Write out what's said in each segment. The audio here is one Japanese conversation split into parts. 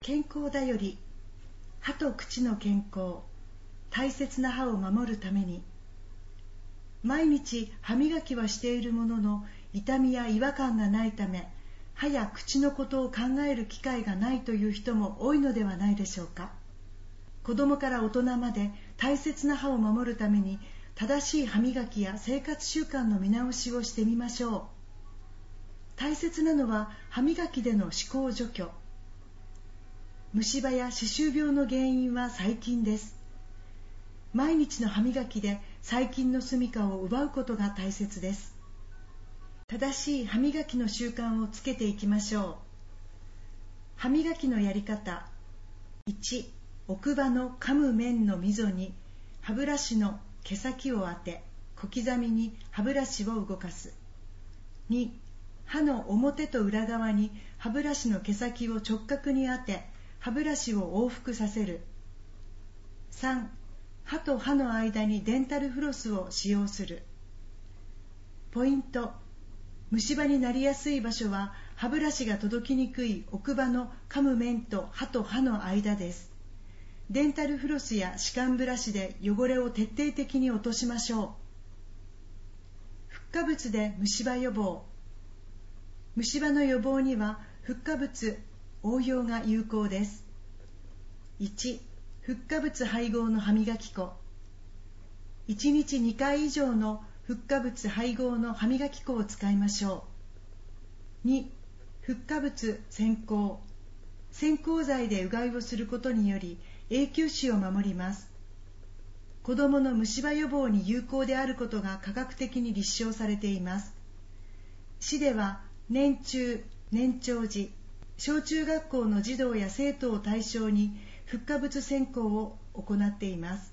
健康だより、歯と口の健康、大切な歯を守るために。毎日歯磨きはしているものの、痛みや違和感がないため、歯や口のことを考える機会がないという人も多いのではないでしょうか。子供から大人まで大切な歯を守るために、正しい歯磨きや生活習慣の見直しをしてみましょう。大切なのは歯磨きでの歯垢除去。虫歯や歯周病の原因は細菌です。毎日の歯磨きで細菌の住処を奪うことが大切です。正しい歯磨きの習慣をつけていきましょう。歯磨きのやり方。1、奥歯の噛む面の溝に歯ブラシの毛先を当て、小刻みに歯ブラシを動かす。2、歯の表と裏側に歯ブラシの毛先を直角に当て、歯ブラシを往復させる。3、歯と歯の間にデンタルフロスを使用する。ポイント。虫歯になりやすい場所は歯ブラシが届きにくい奥歯の噛む面と歯と歯の間です。デンタルフロスや歯間ブラシで汚れを徹底的に落としましょう。フッ化物で虫歯予防。虫歯の予防にはフッ化物応用が有効です。1、フッ化物配合の歯磨き粉。1日2回以上のフッ化物配合の歯磨き粉を使いましょう。2、フッ化物先行。先行剤でうがいをすることにより永久歯を守ります。子どもの虫歯予防に有効であることが科学的に立証されています。市では年中・年長児、小中学校の児童や生徒を対象にフッ化物先行を行っています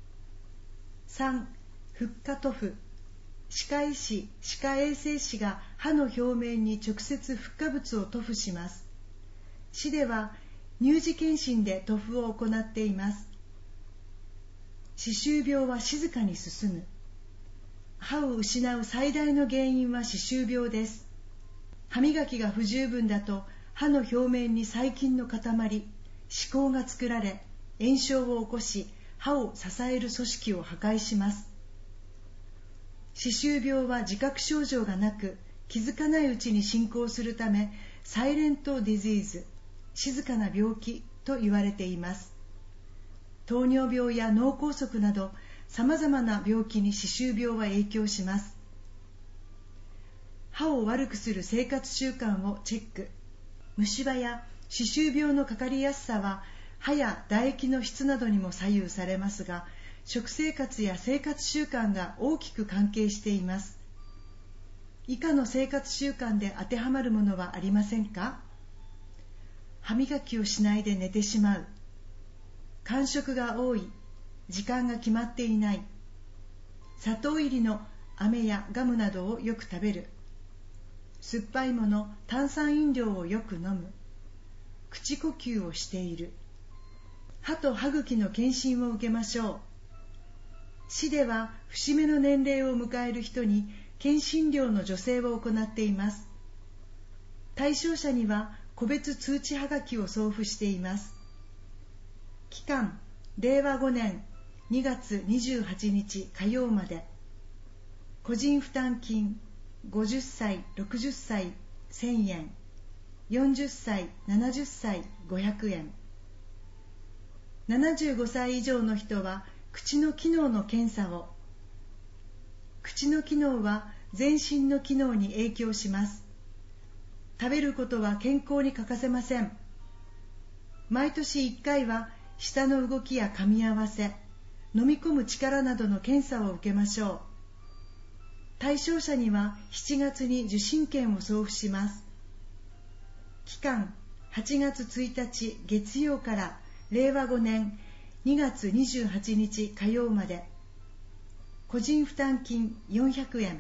。3、フッ化塗布。歯科医師、歯科衛生士が歯の表面に直接フッ化物を塗布します。市では乳児検診で塗布を行っています。歯周病は静かに進む。歯を失う最大の原因は歯周病です。歯磨きが不十分だと歯の表面に細菌の塊、歯垢が作られ、炎症を起こし、歯を支える組織を破壊します。歯周病は自覚症状がなく、気づかないうちに進行するため、サイレントディジーズ、静かな病気と言われています。糖尿病や脳梗塞など、さまざまな病気に歯周病は影響します。歯を悪くする生活習慣をチェック。虫歯や歯周病のかかりやすさは歯や唾液の質などにも左右されますが、食生活や生活習慣が大きく関係しています。以下の生活習慣で当てはまるものはありませんか？歯磨きをしないで寝てしまう。間食が多い。時間が決まっていない。砂糖入りの飴やガムなどをよく食べる。酸っぱいもの、炭酸飲料をよく飲む。口呼吸をしている。歯と歯茎の検診を受けましょう。市では節目の年齢を迎える人に検診料の助成を行っています。対象者には個別通知はがきを送付しています。期間、令和5年2月28日火曜まで。個人負担金、50歳、60歳、1000円、40歳、70歳、500円。75歳以上の人は、口の機能の検査を。口の機能は全身の機能に影響します。食べることは健康に欠かせません。毎年1回は、舌の動きや噛み合わせ、飲み込む力などの検査を受けましょう。対象者には7月に受診券を送付します。期間、8月1日月曜から令和5年2月28日火曜まで。個人負担金400円。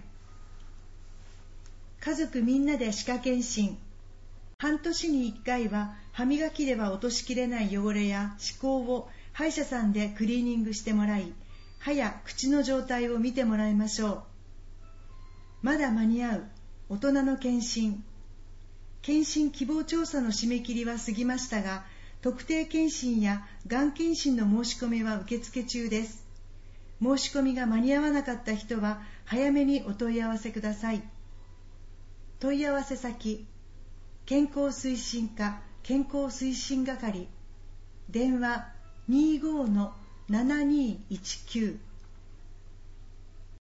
家族みんなで歯科検診。半年に1回は歯磨きでは落としきれない汚れや歯垢を歯医者さんでクリーニングしてもらい、歯や口の状態を見てもらいましょう。まだ間に合う大人の検診。検診希望調査の締め切りは過ぎましたが、 特定健診やがん検診の申し込みは受付中です。申し込みが間に合わなかった人は早めにお問い合わせください。問い合わせ先、健康推進課健康推進係、電話 25-7219